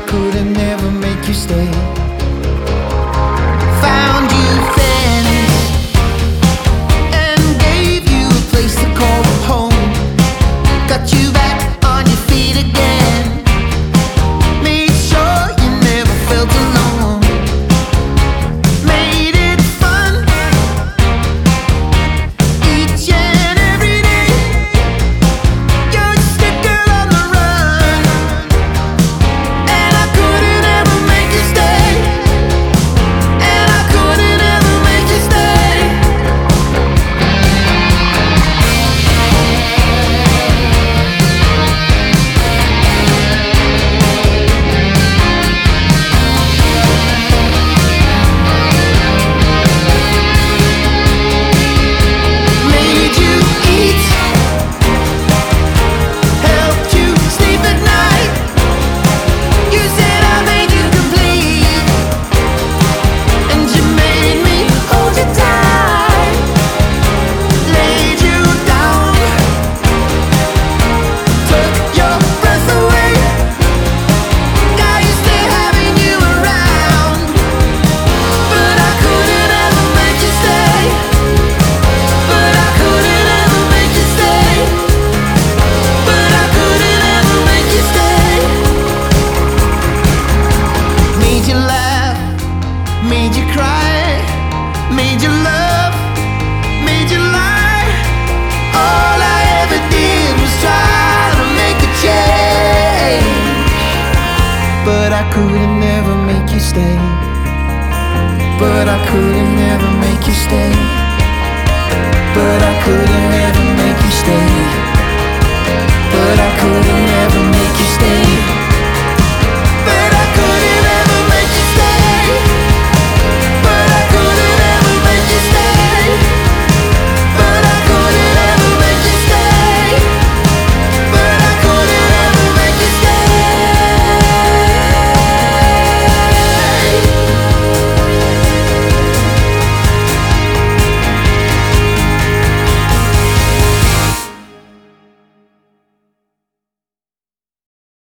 couldn't never make you stay. Found you Venice and gave you a place to call home. Got you back on your feet again. Made sure you never felt alone. Made it fun each and every day. You're just a girl on the run, and I couldn't ever make you stay. And I couldn't ever make you stay. Made you eat, helped you sleep at night. You said I made you complete, and you made me hold you tight. Laid you down, took your breath away. Got used to having you around, but I couldn't ever make you stay. But I couldn't ever make you stay. But I couldn't ever make you stay. Made you laugh, made you cry, made you love, made you lie. All I ever did was try to make a change, but I couldn't never make you stay. But I couldn't never make you stay. But I couldn't never make you stay. But I couldn't never make you stay.